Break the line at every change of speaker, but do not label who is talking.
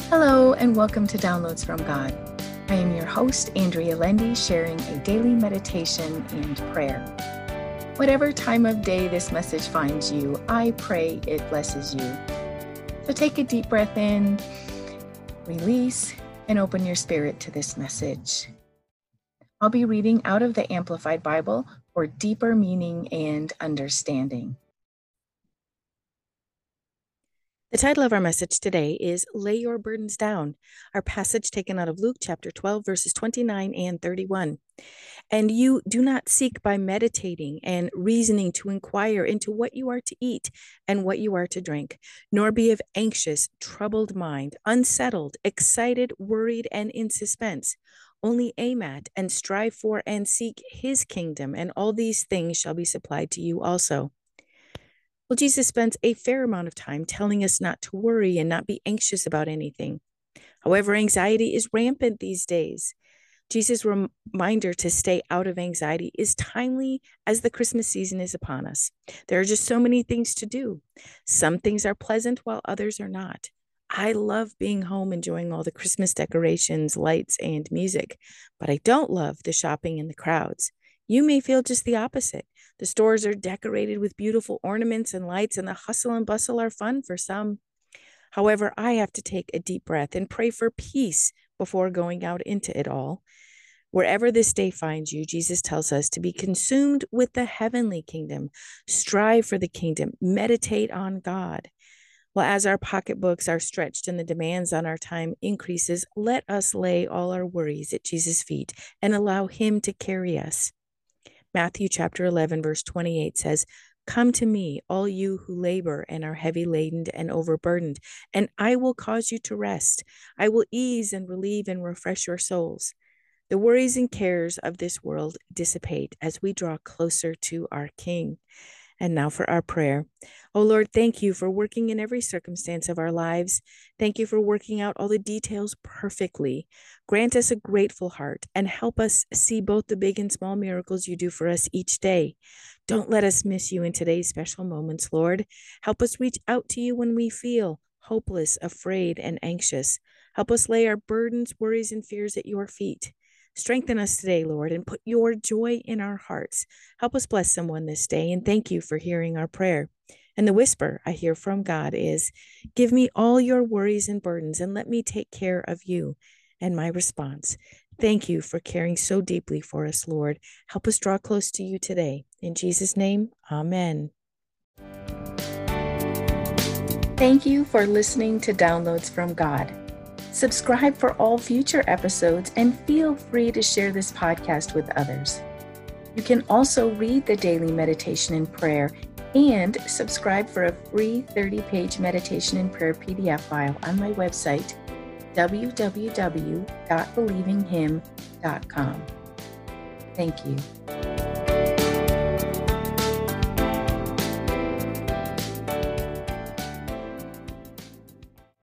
Hello and welcome to Downloads from God. I am your host, Andrea Lendy, sharing a daily meditation and prayer. Whatever time of day this message finds you, I pray it blesses you. So take a deep breath in, release, and open your spirit to this message. I'll be reading out of the Amplified Bible for deeper meaning and understanding. The title of our message today is Lay Your Burdens Down, our passage taken out of Luke chapter 12, verses 29 and 31. And you do not seek by meditating and reasoning to inquire into what you are to eat and what you are to drink, nor be of anxious, troubled mind, unsettled, excited, worried, and in suspense. Only aim at and strive for and seek his kingdom, and all these things shall be supplied to you also. Well, Jesus spends a fair amount of time telling us not to worry and not be anxious about anything. However, anxiety is rampant these days. Jesus' reminder to stay out of anxiety is timely as the Christmas season is upon us. There are just so many things to do. Some things are pleasant while others are not. I love being home enjoying all the Christmas decorations, lights, and music, but I don't love the shopping and the crowds. You may feel just the opposite. The stores are decorated with beautiful ornaments and lights, and the hustle and bustle are fun for some. However, I have to take a deep breath and pray for peace before going out into it all. Wherever this day finds you, Jesus tells us to be consumed with the heavenly kingdom, strive for the kingdom, meditate on God. Well, as our pocketbooks are stretched and the demands on our time increases, let us lay all our worries at Jesus' feet and allow him to carry us. Matthew chapter 11, verse 28 says, "Come to me, all you who labor and are heavy laden and overburdened, and I will cause you to rest. I will ease and relieve and refresh your souls." The worries and cares of this world dissipate as we draw closer to our King. And now for our prayer. Oh Lord, thank you for working in every circumstance of our lives. Thank you for working out all the details perfectly. Grant us a grateful heart and help us see both the big and small miracles you do for us each day. Don't let us miss you in today's special moments, Lord. Help us reach out to you when we feel hopeless, afraid, and anxious. Help us lay our burdens, worries, and fears at your feet. Strengthen us today, Lord, and put your joy in our hearts. Help us bless someone this day, and thank you for hearing our prayer. And the whisper I hear from God is, "Give me all your worries and burdens, and let me take care of you." And my response, "Thank you for caring so deeply for us, Lord. Help us draw close to you today. In Jesus' name, amen." Thank you for listening to Downloads from God. Subscribe for all future episodes and feel free to share this podcast with others. You can also read the daily meditation and prayer and subscribe for a free 30-page meditation and prayer PDF file on my website, www.believinghim.com. Thank you.